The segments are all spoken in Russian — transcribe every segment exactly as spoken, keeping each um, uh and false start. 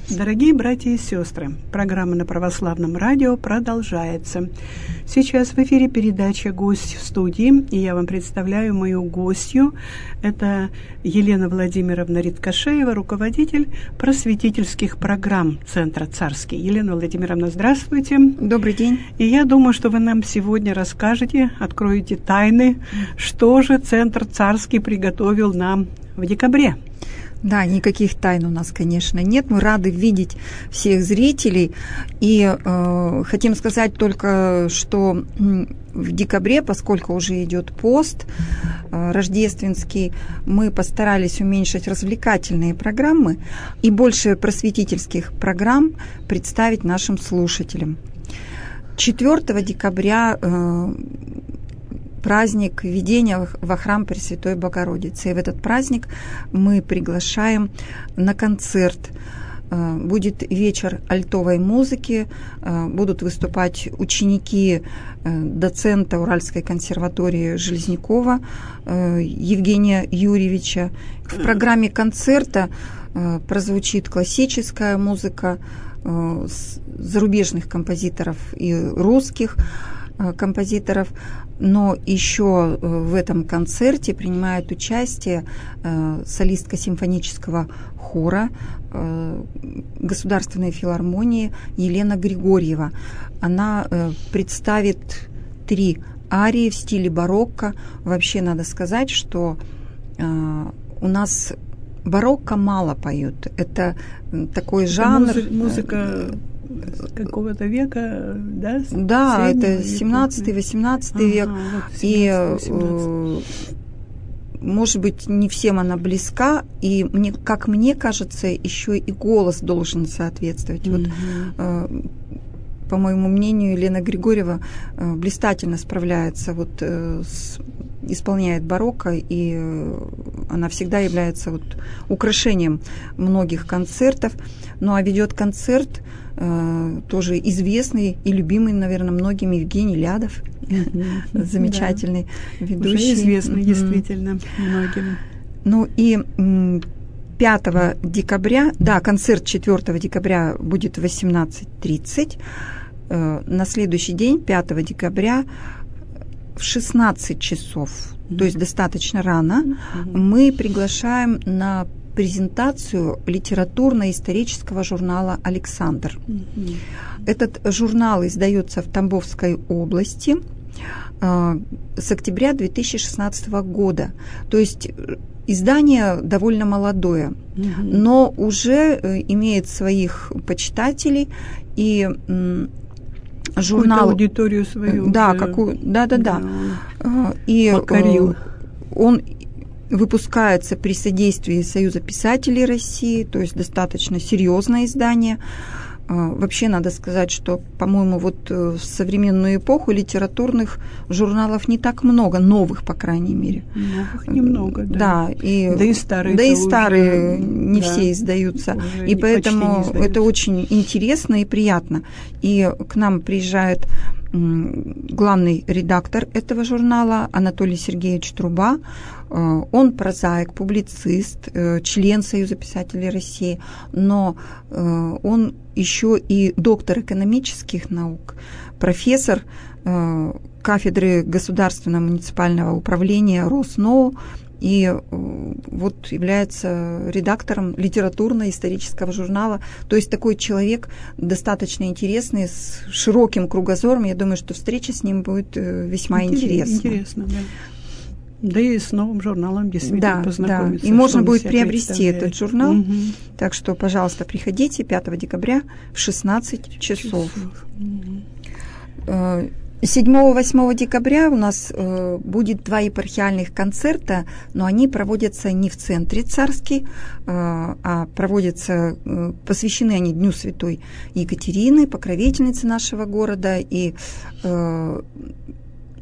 Дорогие братья и сестры, программа на Православном радио продолжается. Сейчас в эфире передача «Гость в студии», и я вам представляю мою гостью. Это Елена Владимировна Риткошеева, руководитель просветительских программ Центра Царский. Елена Владимировна, здравствуйте. Добрый день. И я думаю, что вы нам сегодня расскажете, откроете тайны, что же Центр Царский приготовил нам в декабре. Да, никаких тайн у нас, конечно, нет. Мы рады видеть всех зрителей. И э, хотим сказать только, что в декабре, поскольку уже идет пост э, рождественский, мы постарались уменьшить развлекательные программы и больше просветительских программ представить нашим слушателям. четвёртого декабря э, праздник введения во храм Пресвятой Богородицы. И в этот праздник мы приглашаем на концерт. Будет вечер альтовой музыки, будут выступать ученики доцента Уральской консерватории Железнякова Евгения Юрьевича. В программе концерта прозвучит классическая музыка зарубежных композиторов и русских композиторов, но еще в этом концерте принимает участие солистка симфонического хора Государственной филармонии Елена Григорьева. Она представит три арии в стиле барокко. Вообще надо сказать, что у нас барокко мало поют. Это такой Это жанр. Музыка какого-то века, да? Да, это семнадцатый-восемнадцатый век. Ага, вот семнадцатый-восемнадцатый. И, может быть, не всем она близка, и мне, как мне кажется, еще и голос должен соответствовать. Mm-hmm. Вот, по моему мнению, Елена Григорьева блистательно справляется, вот, с, исполняет барокко, и она всегда является вот украшением многих концертов. Ну а ведет концерт тоже известный и любимый, наверное, многими Евгений Лядов, mm-hmm. замечательный да. ведущий. Уже известный, mm-hmm. действительно, многим. Ну и пятого декабря, да, концерт четвёртого декабря будет в восемнадцать тридцать. На следующий день, пятого декабря, в шестнадцать часов, mm-hmm. то есть достаточно рано, mm-hmm. мы приглашаем на презентацию литературно-исторического журнала «Александр». Mm-hmm. Этот журнал издается в Тамбовской области э, с октября две тысячи шестнадцатого года. То есть издание довольно молодое, mm-hmm. но уже э, имеет своих почитателей и э, журнал... Какую-то аудиторию свою. Да, уже, какую, да-да-да. Да, и покорил. Он выпускается при содействии Союза писателей России, то есть достаточно серьезное издание. Вообще надо сказать, что, по-моему, вот в современную эпоху литературных журналов не так много, новых, по крайней мере. Новых немного, да. Да, и, да и старые. Да и старые уже, не да, все издаются. И поэтому это очень интересно и приятно. И к нам приезжает главный редактор этого журнала Анатолий Сергеевич Труба. Он прозаик, публицист, член Союза писателей России, но он еще и доктор экономических наук, профессор кафедры государственного муниципального управления РосНОУ и вот является редактором литературно-исторического журнала. То есть такой человек достаточно интересный, с широким кругозором. Я думаю, что встреча с ним будет весьма интересна. Интересно, да. Да и с новым журналом действительно да, познакомиться. Да, и можно будет приобрести этот журнал. Угу. Так что, пожалуйста, приходите пятого декабря в шестнадцать часов. Угу. седьмого-восьмого декабря у нас э, будет два епархиальных концерта, но они проводятся не в центре Царский, э, а проводятся, э, посвящены они Дню Святой Екатерины, покровительницы нашего города, и э,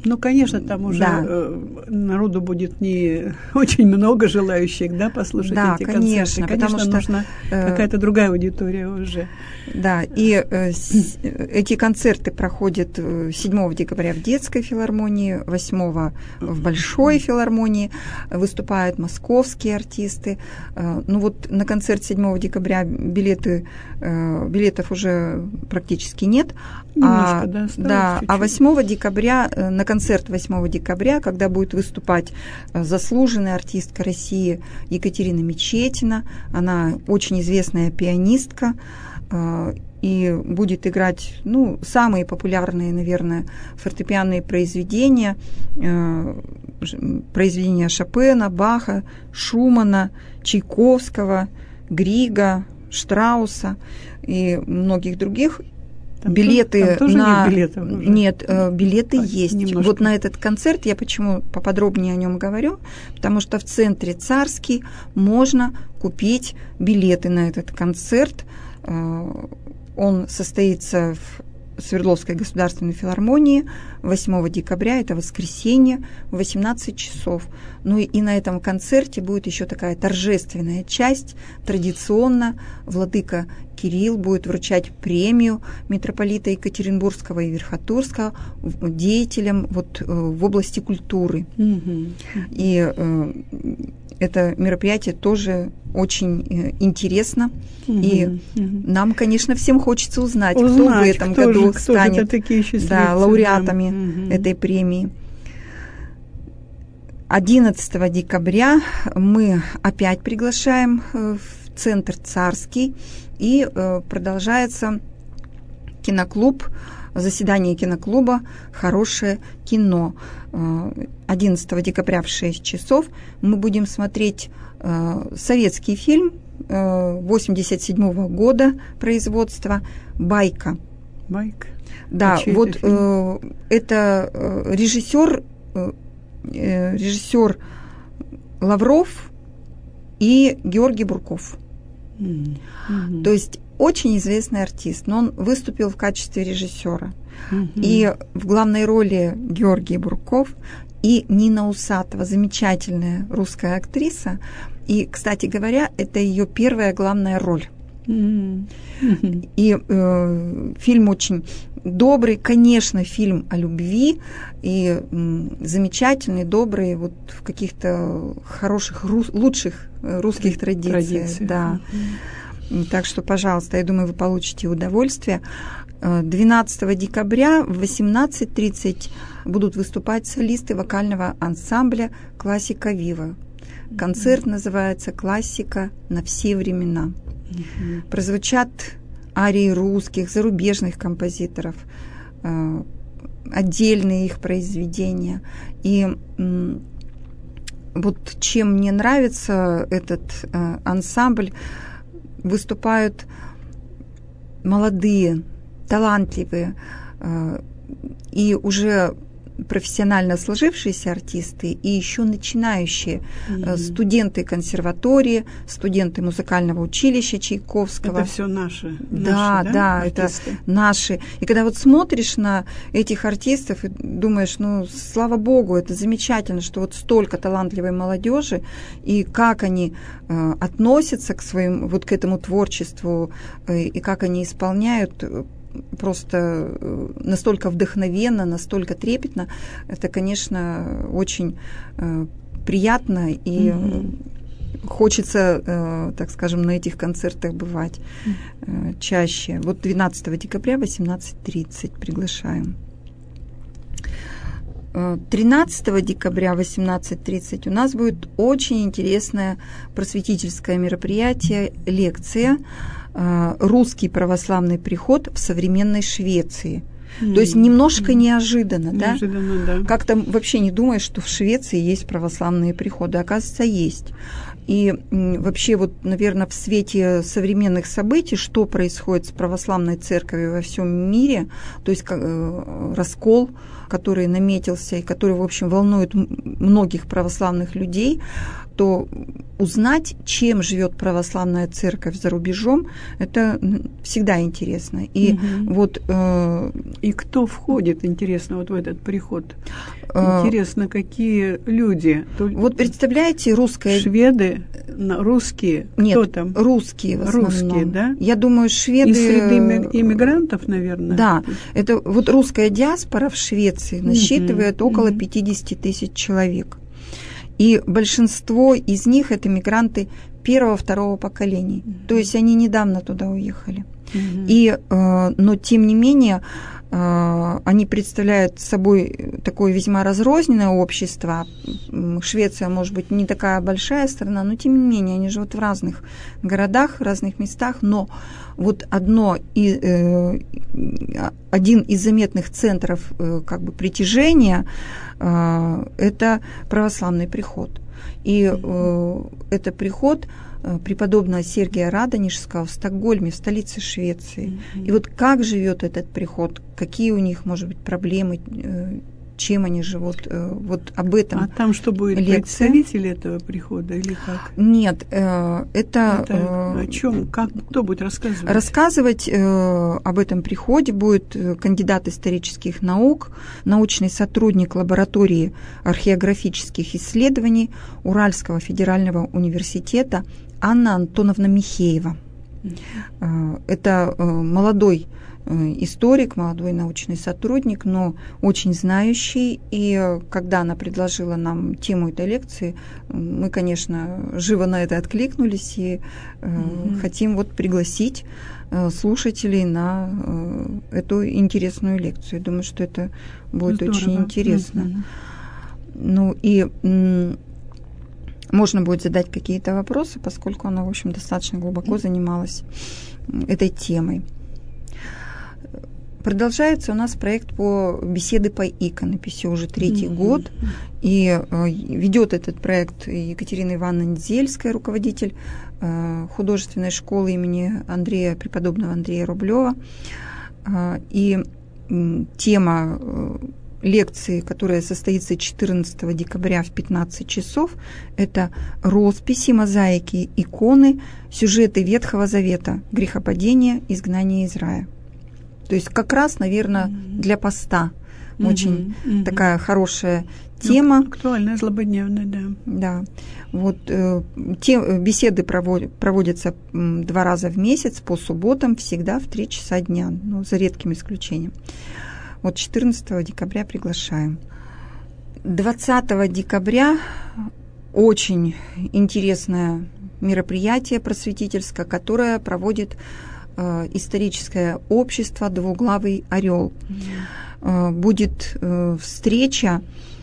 Ну, конечно, там уже да. народу будет не очень много желающих, да, послушать да, эти конечно, концерты. Конечно, потому что нужна э... какая-то другая аудитория уже. Да, и э, с, эти концерты проходят седьмого декабря в детской филармонии, восьмого в Большой филармонии, выступают московские артисты. Э, ну вот на концерт седьмого декабря билеты, э, билетов уже практически нет. Немножко, а, да, да, а восьмого декабря, на концерт восьмого декабря, когда будет выступать заслуженная артистка России Екатерина Мечетина, она очень известная пианистка, и будет играть, ну, самые популярные, наверное, фортепианные произведения, произведения Шопена, Баха, Шумана, Чайковского, Грига, Штрауса и многих других. Там билеты там тоже на... нет билетов уже? Нет, билеты а, есть. Немножко. Вот на этот концерт я почему поподробнее о нем говорю, потому что в центре Царский можно купить билеты на этот концерт. Он состоится в Свердловской государственной филармонии восьмого декабря, это воскресенье, в восемнадцать часов. Ну и на этом концерте будет еще такая торжественная часть. Традиционно владыка Кирилл будет вручать премию митрополита Екатеринбургского и Верхотурского деятелям вот, в области культуры. Mm-hmm. И э, это мероприятие тоже очень интересно. Mm-hmm. И mm-hmm. нам, конечно, всем хочется узнать, узнать кто в этом кто году же, станет да, лауреатами mm-hmm. этой премии. одиннадцатого декабря мы опять приглашаем в Центр Царский, и э, продолжается киноклуб, заседание киноклуба «Хорошее кино». одиннадцатого декабря в шесть часов мы будем смотреть э, советский фильм э, восемьдесят седьмого года производства «Байка». «Байка». Да, а вот это, э, это э, режиссер, э, режиссер Лавров и Георгий Бурков. Mm-hmm. То есть очень известный артист, но он выступил в качестве режиссера. Mm-hmm. И в главной роли Георгий Бурков и Нина Усатова, замечательная русская актриса. И, кстати говоря, это ее первая главная роль. Mm-hmm. Mm-hmm. И э, фильм очень добрый, конечно, фильм о любви, и м, замечательный, добрый, вот в каких-то хороших, рус, лучших русских традициях. Традиции. Да. Mm-hmm. Так что, пожалуйста, я думаю, вы получите удовольствие. двенадцатого декабря в восемнадцать тридцать будут выступать солисты вокального ансамбля «Классика Вива». Концерт mm-hmm. называется «Классика на все времена». Mm-hmm. Прозвучат арии русских, зарубежных композиторов, э, отдельные их произведения. И э, вот чем мне нравится этот э, ансамбль, выступают молодые, талантливые э, и уже профессионально сложившиеся артисты и еще начинающие mm-hmm. студенты консерватории, студенты музыкального училища Чайковского. Это все наши. Да, наши, да, да, артисты? Это наши. И когда вот смотришь на этих артистов и думаешь, ну, слава богу, это замечательно, что вот столько талантливой молодежи, и как они э, относятся к своим, вот к этому творчеству, э, и как они исполняют, просто настолько вдохновенно, настолько трепетно. Это, конечно, очень э, приятно, и mm-hmm. хочется, э, так скажем, на этих концертах бывать э, чаще. Вот двенадцатого декабря в восемнадцать тридцать приглашаем. тринадцатого декабря в восемнадцать тридцать у нас будет очень интересное просветительское мероприятие, лекция «Русский православный приход в современной Швеции». Mm-hmm. То есть немножко mm-hmm. неожиданно, неожиданно, да? да. Как-то вообще не думаешь, что в Швеции есть православные приходы. Оказывается, есть. И вообще, вот, наверное, в свете современных событий, что происходит с православной церковью во всем мире, то есть раскол, который наметился и который, в общем, волнует многих православных людей, то узнать, чем живет православная церковь за рубежом, это всегда интересно. И угу. вот э, и кто входит, интересно, вот в этот приход? Интересно, какие люди? Вот представляете, русская... Шведы, русские, Нет, кто там? Русские в основном. Русские, да? Я думаю, шведы... Из среды иммигрантов, наверное? Да, это вот русская диаспора в Швеции насчитывает угу. около пятьдесят тысяч человек. И большинство из них это мигранты первого-второго поколений. Mm-hmm. То есть они недавно туда уехали. Mm-hmm. И, э, но тем не менее, э, они представляют собой такое весьма разрозненное общество. Швеция, может быть, не такая большая страна, но тем не менее, они живут в разных городах, в разных местах. Но вот одно и, э, один из заметных центров э, как бы притяжения э, это православный приход. И э, это приход э, преподобного Сергия Радонежского в Стокгольме, в столице Швеции. Mm-hmm. И вот как живет этот приход, какие у них, может быть, проблемы, э, чем они живут, э, вот об этом. А там что будет, лекция? Представитель этого прихода или как? Нет, э, это... это э, о чем? Как, кто будет рассказывать? Рассказывать э, об этом приходе будет кандидат исторических наук, научный сотрудник лаборатории археографических исследований Уральского федерального университета Анна Антоновна Михеева. Mm-hmm. э, это э, молодой историк, молодой научный сотрудник, но очень знающий. И когда она предложила нам тему этой лекции, мы, конечно, живо на это откликнулись и mm-hmm. хотим вот пригласить слушателей на эту интересную лекцию. Думаю, что это будет Здорово. Очень интересно. Mm-hmm. Ну и м- можно будет задать какие-то вопросы, поскольку она, в общем, достаточно глубоко занималась этой темой. Продолжается у нас проект по беседы по иконописи уже третий mm-hmm. год. И э, ведет этот проект Екатерина Ивановна Недзельская, руководитель э, художественной школы имени Андрея, преподобного Андрея Рублева. Э, и э, тема э, лекции, которая состоится четырнадцатого декабря в пятнадцать часов, это росписи, мозаики, иконы, сюжеты Ветхого Завета, грехопадение, изгнание из рая. То есть как раз, наверное, mm-hmm. для поста mm-hmm. очень mm-hmm. такая хорошая тема. Ну, актуальная, злободневная, да. Да. Вот э, те, беседы проводят, проводятся м, два раза в месяц по субботам, всегда в три часа дня, ну, за редким исключением. Вот четырнадцатого декабря приглашаем. двадцатого декабря очень интересное мероприятие просветительское, которое проводит историческое общество «Двуглавый орел». Mm-hmm. Будет встреча,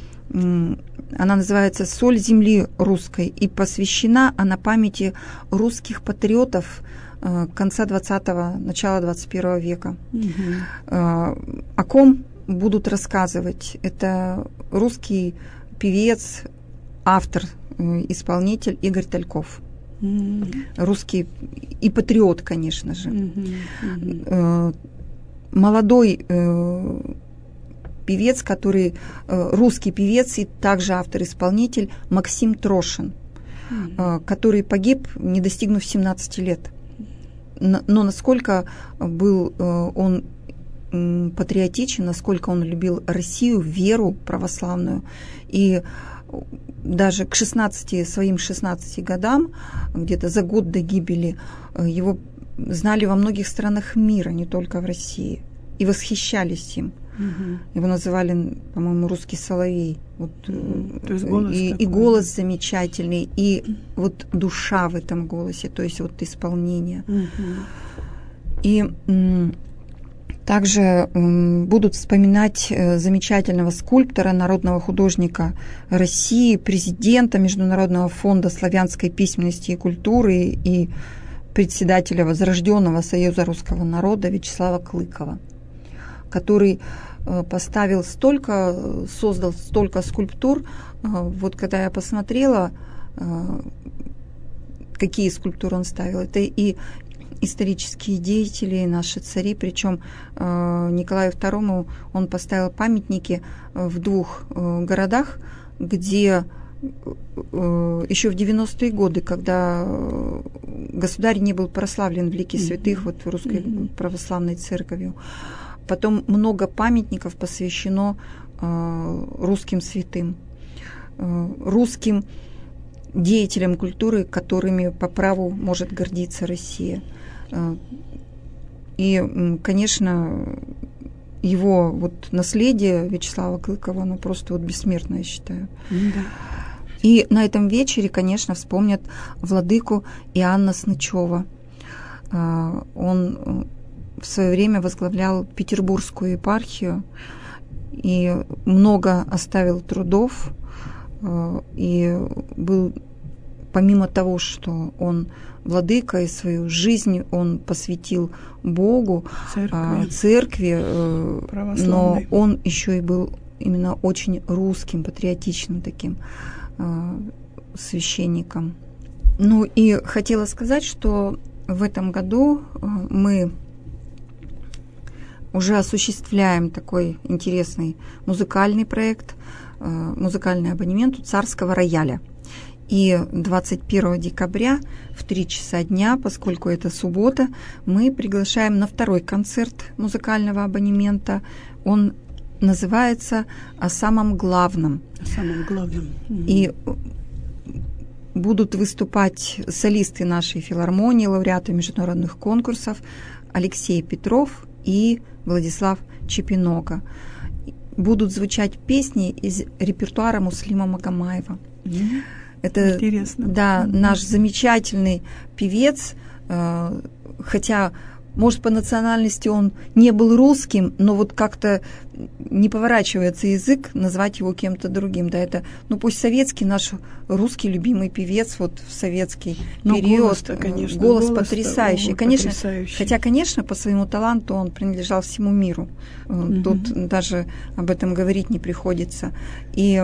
она называется «Соль земли русской», и посвящена она памяти русских патриотов конца двадцатого, начала двадцать первого века. Mm-hmm. О ком будут рассказывать? Это русский певец, автор, исполнитель Игорь Тальков. Mm-hmm. Русский и патриот, конечно же. Mm-hmm. Mm-hmm. Молодой э, певец, который э, русский певец и также автор-исполнитель Максим Трошин, mm-hmm. э, который погиб, не достигнув семнадцати лет. Но, но насколько был э, он э, патриотичен, насколько он любил Россию, веру православную, и даже к шестнадцати, своим шестнадцати годам, где-то за год до гибели, его знали во многих странах мира, не только в России, и восхищались им. Угу. Его называли, по-моему, русский соловей. Вот, угу. То есть голос и, такой. И голос замечательный, и вот душа в этом голосе, то есть вот исполнение. Угу. И м- также м, будут вспоминать э, замечательного скульптора, народного художника России, президента Международного фонда славянской письменности и культуры и председателя Возрожденного союза русского народа Вячеслава Клыкова, который э, поставил столько, создал столько скульптур. Э, вот когда я посмотрела, э, какие скульптуры он ставил. Это и исторические деятели, и наши цари, причем э, Николаю второму он поставил памятники в двух э, городах, где э, еще в девяностые годы, когда государь не был прославлен в лике святых, mm-hmm. вот Русской mm-hmm. православной церковью. Потом много памятников посвящено э, русским святым, э, русским деятелям культуры, которыми по праву может гордиться Россия. И, конечно, его вот наследие Вячеслава Клыкова, оно просто вот бессмертное, я считаю. Да. И на этом вечере, конечно, вспомнят владыку Иоанна Снычева. Он в свое время возглавлял Петербургскую епархию и много оставил трудов, и был, помимо того, что он владыка и свою жизнь он посвятил Богу, церкви, церкви но он еще и был именно очень русским, патриотичным таким священником. Ну и хотела сказать, что в этом году мы уже осуществляем такой интересный музыкальный проект, музыкальный абонемент у Царского рояля. И двадцать первого декабря в три часа дня, поскольку это суббота, мы приглашаем на второй концерт музыкального абонемента. Он называется «О самом главном». О самом главном. И будут выступать солисты нашей филармонии, лауреаты международных конкурсов Алексей Петров и Владислав Чепинока. Будут звучать песни из репертуара Муслима Магомаева. Mm-hmm. Это, интересно. Да, mm-hmm. наш замечательный певец, э, хотя, может, по национальности он не был русским, но вот как-то не поворачивается язык назвать его кем-то другим. Да, это, ну, пусть советский, наш русский любимый певец вот в советский но период. Голос-то, конечно, голос, голос потрясающий. О, конечно, потрясающий. Хотя, конечно, по своему таланту он принадлежал всему миру. Mm-hmm. Тут даже об этом говорить не приходится. И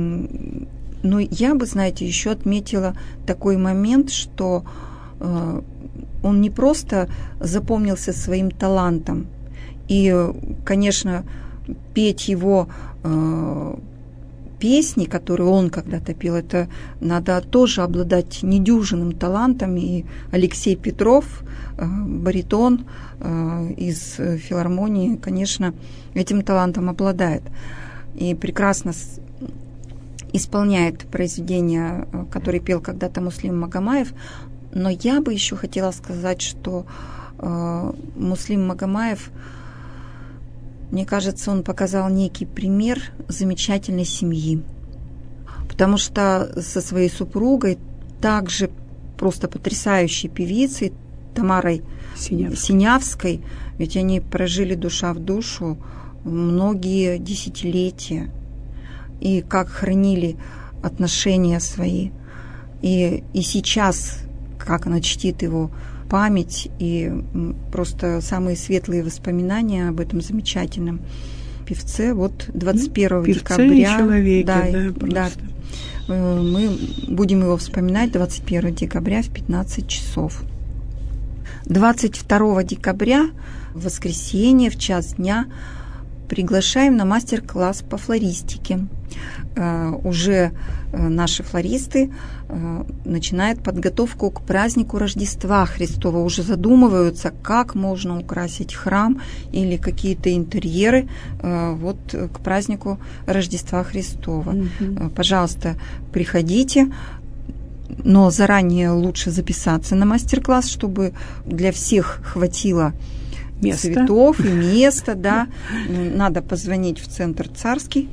но я бы, знаете, еще отметила такой момент, что э, он не просто запомнился своим талантом. И, конечно, петь его э, песни, которые он когда-то пел, это надо тоже обладать недюжинным талантом. И Алексей Петров, э, баритон э, из филармонии, конечно, этим талантом обладает. И прекрасно исполняет произведения, которые пел когда-то Муслим Магомаев. Но я бы еще хотела сказать, что э, Муслим Магомаев, мне кажется, он показал некий пример замечательной семьи. Потому что со своей супругой, также просто потрясающей певицей Тамарой Синявской, Синявской, ведь они прожили душа в душу многие десятилетия. И как хранили отношения свои. И, и сейчас, как она чтит его память, и просто самые светлые воспоминания об этом замечательном певце. Вот двадцать первого певце декабря... И человеке, да, да, да, мы будем его вспоминать двадцать первого декабря в пятнадцать часов. двадцать второго декабря, в воскресенье, в час дня, приглашаем на мастер-класс по флористике. Uh, уже uh, наши флористы uh, начинают подготовку к празднику Рождества Христова, уже задумываются, как можно украсить храм или какие-то интерьеры uh, вот к празднику Рождества Христова. Mm-hmm. Uh, пожалуйста, приходите, но заранее лучше записаться на мастер-класс, чтобы для всех хватило место. Цветов и места, да. Надо позвонить в Центр Царский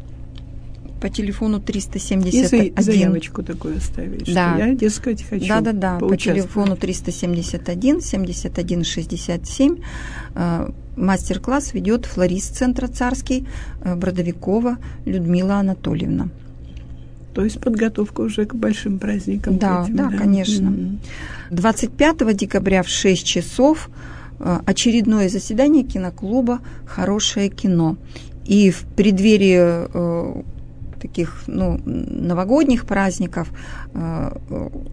по телефону триста семьдесят один. И заявочку такую оставить, да. Что я, дескать, хочу Да, да, да. По телефону триста семьдесят один семьдесят один шестьдесят семь. Мастер-класс ведет флорист Центра Царский Бродовикова Людмила Анатольевна. То есть подготовка уже к большим праздникам. Да, этим, да, да, конечно. Mm-hmm. двадцать пятого декабря в шесть часов очередное заседание киноклуба «Хорошее кино». И в преддверии э, таких ну, новогодних праздников э,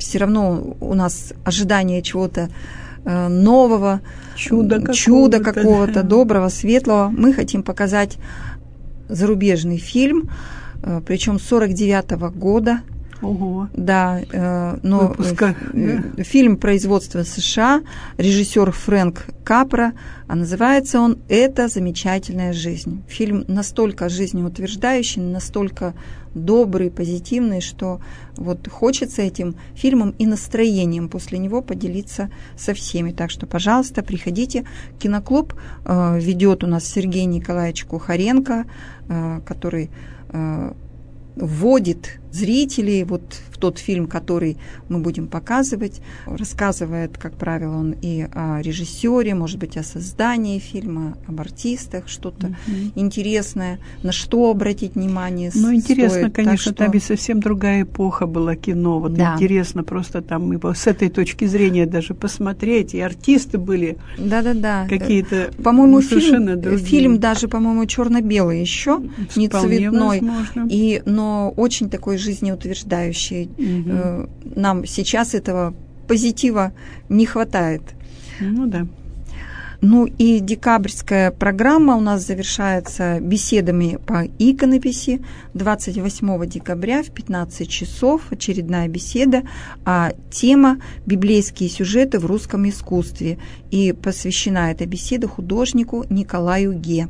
все равно у нас ожидание чего-то э, нового, чуда какого-то, чуда какого-то да. доброго, светлого. Мы хотим показать зарубежный фильм, э, причем сорок девятого года. Ого. Да, э, но Выпуска, э, да. фильм производства США, режиссер Фрэнк Капра, а называется он «Это замечательная жизнь». Фильм настолько жизнеутверждающий, настолько добрый, позитивный, что вот хочется этим фильмом и настроением после него поделиться со всеми. Так что, пожалуйста, приходите. Киноклуб э, ведет у нас Сергей Николаевич Кухаренко, э, который э, вводит зрителей вот в тот фильм, который мы будем показывать, рассказывает, как правило, он и о режиссере, может быть, о создании фильма, об артистах, что-то mm-hmm. интересное, на что обратить внимание. Ну, интересно, стоит. конечно, что... там ведь совсем другая эпоха была кино. Вот да. интересно просто там его с этой точки зрения даже посмотреть. И артисты были да-да-да. какие-то по-моему, ну, совершенно фильм, другие. Фильм даже, по-моему, черно-белый еще, не цветной. Возможно. И, но очень такой жизнеутверждающий. Угу. Нам сейчас этого позитива не хватает. Ну да. Ну и декабрьская программа у нас завершается беседами по иконописи. двадцать восьмого декабря в пятнадцать часов очередная беседа, а тема «Библейские сюжеты в русском искусстве». И посвящена эта беседа художнику Николаю Ге.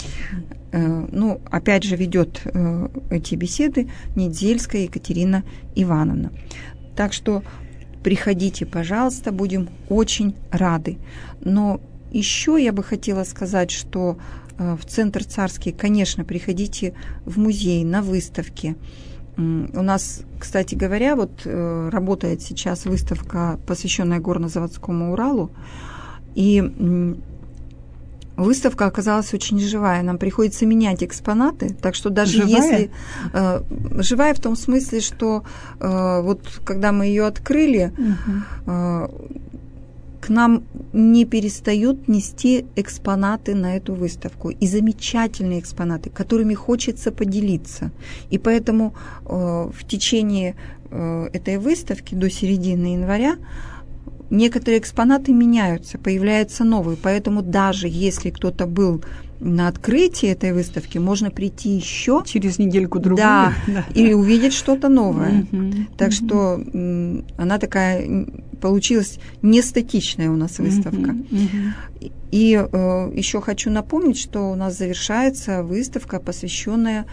Ну, опять же, ведет эти беседы Недзельская Екатерина Ивановна. Так что приходите, пожалуйста, будем очень рады. Но еще я бы хотела сказать, что в Центр Царский, конечно, приходите в музей, на выставки. У нас, кстати говоря, вот работает сейчас выставка, посвященная горно-заводскому Уралу, и выставка оказалась очень живая. Нам приходится менять экспонаты, так что даже живая? если э, живая в том смысле, что э, вот когда мы ее открыли, угу. э, к нам не перестают нести экспонаты на эту выставку. И замечательные экспонаты, которыми хочется поделиться. И поэтому э, в течение э, этой выставки до середины января некоторые экспонаты меняются, появляются новые, поэтому даже если кто-то был на открытии этой выставки, можно прийти еще через недельку-другую, да, да, и увидеть что-то новое. Uh-huh, так uh-huh. что м, она такая получилась не статичная у нас выставка. Uh-huh, uh-huh. И э, еще хочу напомнить, что у нас завершается выставка, посвященная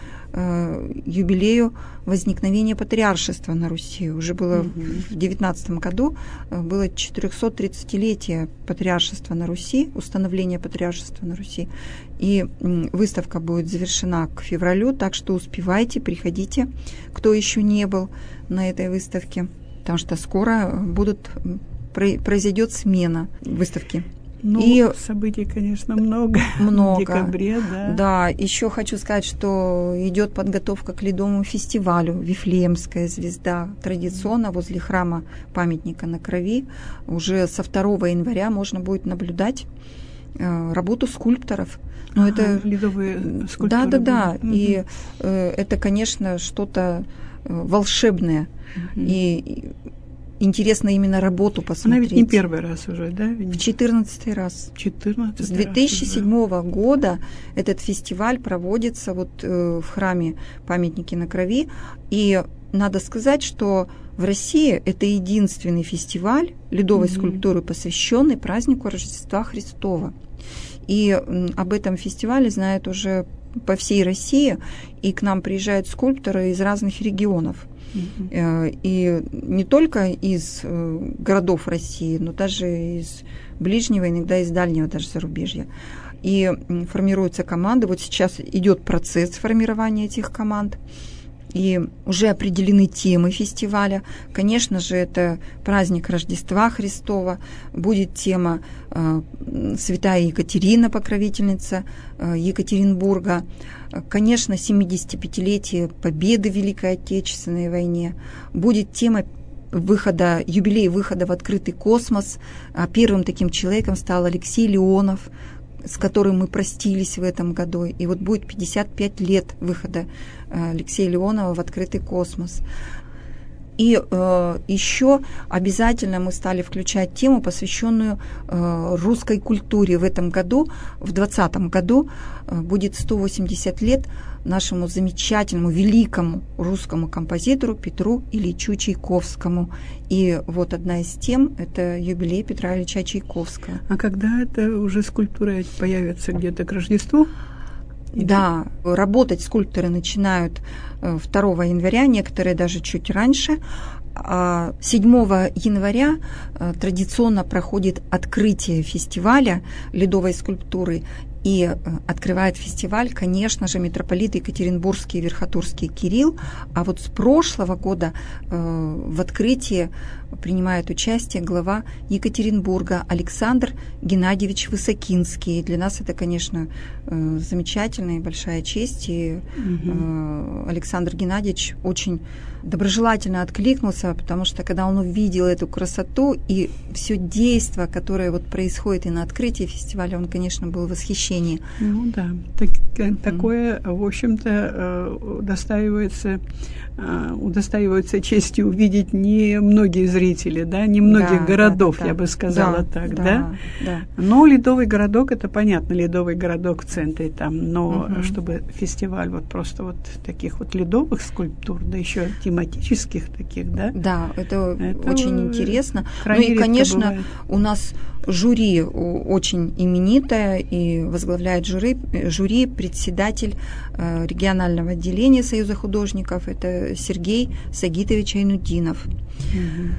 э, юбилею возникновения патриаршества на Руси. Уже было uh-huh. в девятнадцатом году э, было четырехсотридцатилетие патриаршества на Руси, установление патриаршества на Руси. И э, выставка будет завершена к февралю, так что успевайте, приходите, кто еще не был на этой выставке, потому что скоро будут, произойдет смена выставки. Ну, и событий, конечно, много, много. В декабре, да. Да, еще хочу сказать, что идет подготовка к ледовому фестивалю «Вифлеемская звезда». Традиционно возле храма памятника на Крови уже со второго января можно будет наблюдать э, работу скульпторов. Но ага, это ледовые скульптуры. Да, да, да. Угу. И э, это, конечно, что-то э, волшебное. Угу. И интересно именно работу посмотреть. Она ведь не первый раз уже, да? В четырнадцатый раз. четырнадцатый С две тысячи седьмого раз, года этот фестиваль проводится вот э, в храме памятники на Крови. И надо сказать, что в России это единственный фестиваль ледовой mm-hmm. скульптуры, посвященный празднику Рождества Христова. И э, об этом фестивале знают уже по всей России, и к нам приезжают скульпторы из разных регионов. Uh-huh. И не только из городов России, но даже из ближнего, иногда из дальнего даже зарубежья. И формируются команды. Вот сейчас идет процесс формирования этих команд. И уже определены темы фестиваля. Конечно же, это праздник Рождества Христова. Будет тема э, Святая Екатерина, покровительница э, Екатеринбурга. Конечно, семидесятипятилетие победы в Великой Отечественной войне. Будет тема выхода, юбилей выхода в открытый космос. А первым таким человеком стал Алексей Леонов, с которым мы простились в этом году. И вот будет пятьдесят пять лет выхода Алексея Леонова в открытый космос. И э, еще обязательно мы стали включать тему, посвященную э, русской культуре. В этом году, в двадцатом году, э, будет сто восемьдесят лет нашему замечательному, великому русскому композитору Петру Ильичу Чайковскому. И вот одна из тем – это юбилей Петра Ильича Чайковского. А когда это уже скульптура появится где-то к Рождеству? Да, работать скульпторы начинают второго января, некоторые даже чуть раньше. А седьмого января традиционно проходит открытие фестиваля ледовой скульптуры. И открывает фестиваль, конечно же, митрополит Екатеринбургский и Верхотурский Кирилл. А вот с прошлого года э, в открытии принимает участие глава Екатеринбурга Александр Геннадьевич Высокинский. И для нас это, конечно, э, замечательная и большая честь. И э, Александр Геннадьевич очень доброжелательно откликнулся, потому что когда он увидел эту красоту и все действо, которое вот происходит и на открытии фестиваля, он, конечно, был в восхищении. Ну да, так, mm-hmm. такое, в общем-то, удостаивается, удостаиваются честью увидеть не многие зрители, да, не многих да, городов, да, да, я бы сказала да, так, да, да? да. Но ледовый городок, это понятно, ледовый городок в центре там, но mm-hmm. чтобы фестиваль вот просто вот таких вот ледовых скульптур, да еще тематических таких, да? Да, это, это очень интересно. Ну и, конечно, бывает. У нас жюри очень именитое, и возглавляет жюри, жюри председатель э, регионального отделения Союза художников, это Сергей Сагитович Айнудинов. Угу.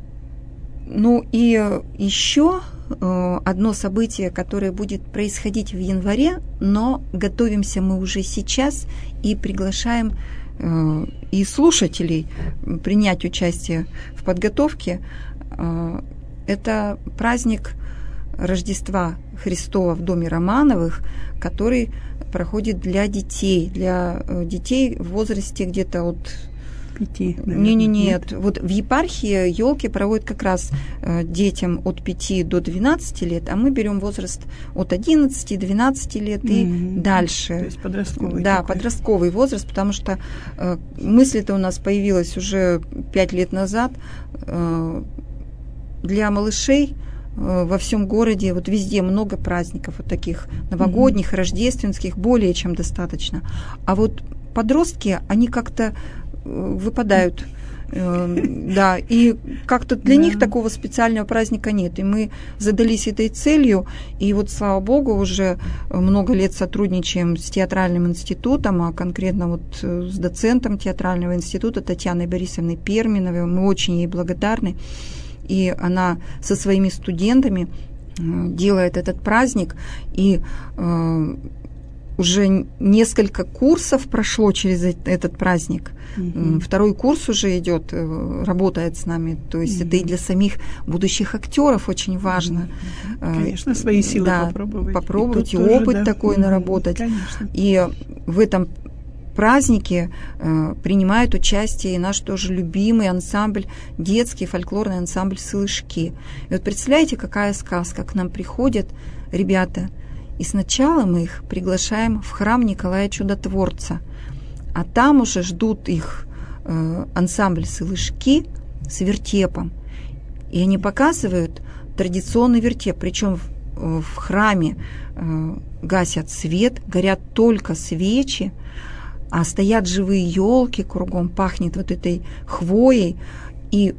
Ну и еще э, одно событие, которое будет происходить в январе, но готовимся мы уже сейчас и приглашаем э, и слушателей принять участие в подготовке. Э, это праздник Рождества Христова в доме Романовых, который проходит для детей, для детей в возрасте где-то от пяти. Не, не, нет. Вот в епархии елки проводят как раз детям от пяти до двенадцати лет, а мы берем возраст от одиннадцати, двенадцати лет и mm-hmm. дальше. То есть подростковый. Да, такой. подростковый возраст, потому что э, мысль-то у нас появилась уже пять лет назад. Э, для малышей во всем городе, вот везде много праздников, вот таких новогодних, mm-hmm. рождественских, более чем достаточно. А вот подростки, они как-то выпадают, э, да, и как-то для да. них такого специального праздника нет. И мы задались этой целью, и вот, слава богу, уже много лет сотрудничаем с театральным институтом, а конкретно вот с доцентом театрального института Татьяной Борисовной Перминовой. Мы очень ей благодарны. И она со своими студентами делает этот праздник, и э, уже несколько курсов прошло через этот праздник. Mm-hmm. Второй курс уже идет, работает с нами. То есть mm-hmm. это и для самих будущих актеров очень важно. Mm-hmm. Конечно, свои силы да, попробовать. Попробовать и, и тоже, опыт да. такой mm-hmm. наработать. Конечно. И в этом празднике э, принимает участие и наш тоже любимый ансамбль, детский фольклорный ансамбль «Слышки». И вот представляете, какая сказка. К нам приходят ребята, и сначала мы их приглашаем в храм Николая Чудотворца, а там уже ждут их э, ансамбль «Слышки» с вертепом. И они показывают традиционный вертеп, причем в, в храме э, гасят свет, горят только свечи, а стоят живые елки кругом, пахнет вот этой хвоей, и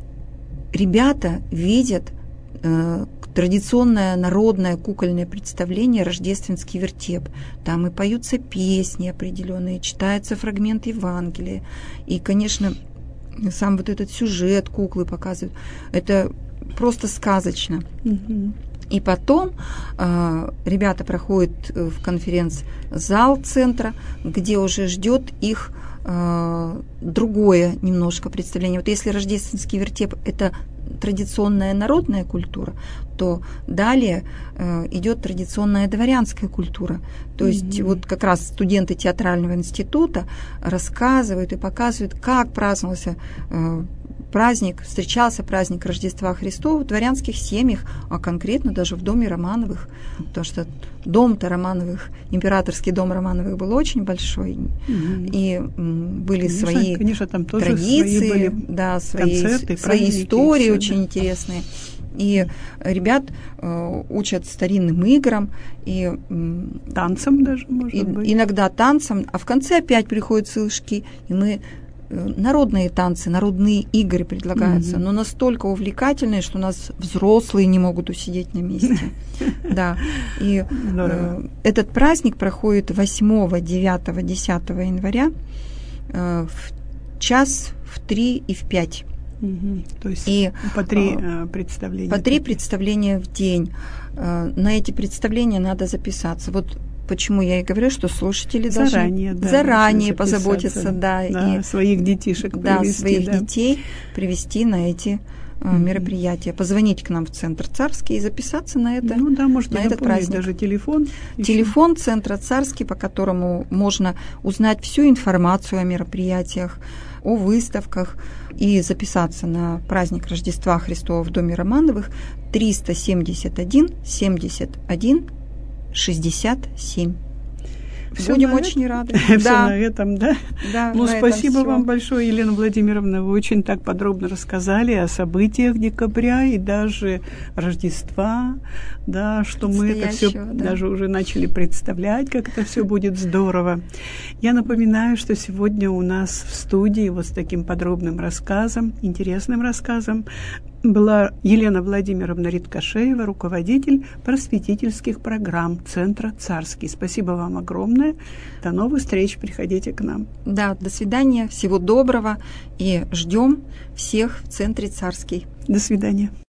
ребята видят э, традиционное народное кукольное представление «Рождественский вертеп». Там и поются песни определенные, читаются фрагменты Евангелия, и, конечно, сам вот этот сюжет куклы показывают. Это просто сказочно. Mm-hmm. И потом э, ребята проходят в конференц-зал центра, где уже ждет их э, другое немножко представление. Вот если рождественский вертеп – это традиционная народная культура, то далее э, идет традиционная дворянская культура. То есть mm-hmm. вот как раз студенты театрального института рассказывают и показывают, как праздновался э, праздник, встречался праздник Рождества Христова в дворянских семьях, а конкретно даже в доме Романовых, потому что дом-то Романовых, императорский дом Романовых был очень большой, mm-hmm. и м, были конечно, свои конечно, там тоже традиции, свои были да, свои, концерты, свои истории все, очень да. интересные. И ребят э, учат старинным играм и танцам даже, может и, быть. Иногда танцам, а в конце опять приходят слышки, и мы народные танцы, народные игры предлагаются, mm-hmm. но настолько увлекательные, что у нас взрослые не могут усидеть на месте. Да. И э, этот праздник проходит восьмого, девятого, десятого января э, в час, в три и в пять. Угу. То есть и, по три э, представления. По три представления в день. Э, на эти представления надо записаться. Вот почему я и говорю, что слушатели заранее, должны да, заранее позаботиться, да, да, и своих детишек да, привести, своих да. детей привести на эти э, mm-hmm. мероприятия, позвонить к нам в Центр Царский и записаться на это. Ну да, можете на этот праздник. Даже телефон. Телефон еще. Центра Царский, по которому можно узнать всю информацию о мероприятиях, о выставках и записаться на праздник Рождества Христова в доме Романовых триста семьдесят один семьдесят один шестьдесят семь. Всё Будем на очень это? рады. Все да. на этом, да? Да, ну, спасибо вам всё. большое, Елена Владимировна. Вы очень так подробно рассказали о событиях декабря и даже Рождества, да, что мы это все да. даже уже начали представлять, как это все будет здорово. Я напоминаю, что сегодня у нас в студии вот с таким подробным рассказом, интересным рассказом, была Елена Владимировна Риткашеева, руководитель просветительских программ Центра Царский. Спасибо вам огромное. До новых встреч. Приходите к нам. Да, до свидания. Всего доброго. И ждем всех в Центре Царский. До свидания.